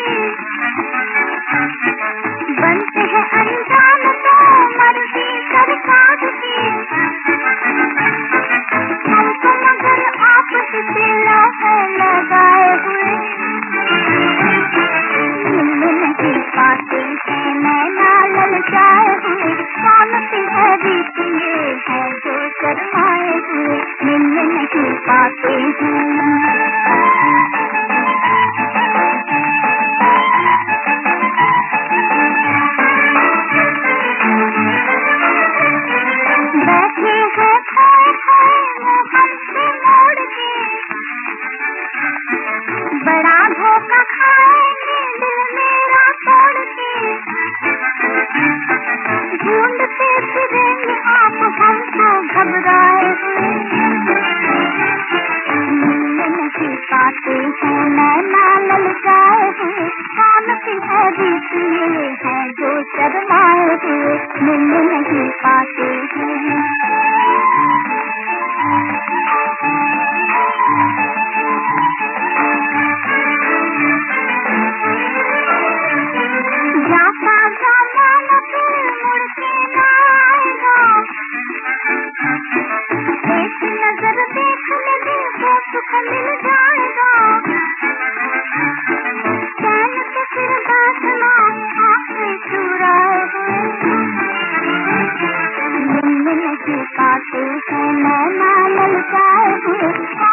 बनते हैं अनजान तो मर्जी सरकार की, हमको मगर आपस से है लगाए हुए, मिल नहीं पाते हैं नैना ललचाए हुए, कौन सी है रीत ये है जो शर्माए हुए, मिल नहीं पाते हैं। बैठे हैं खोए खोए वो हमसे मोड़ के, बड़ा धोखा खाएंगे दिल मेरा तोड़ के, ढूंढते फिरेंगे आप हमको घबराए हुए, मिल नहीं पाते हैं नैना ललचाए हुए, कौन सी है रीत ये है जो शर्माए हुए, मिल नहीं पाते हैं। जाता ज़माना फिर मुड़ के न आएगा, एक नजर देखने दे तो सुख मिल जाएगा, चैन से फिर बैठना आँखें चुराए हुए, मिल नहीं पाते हैं नैना ललचाए हुए।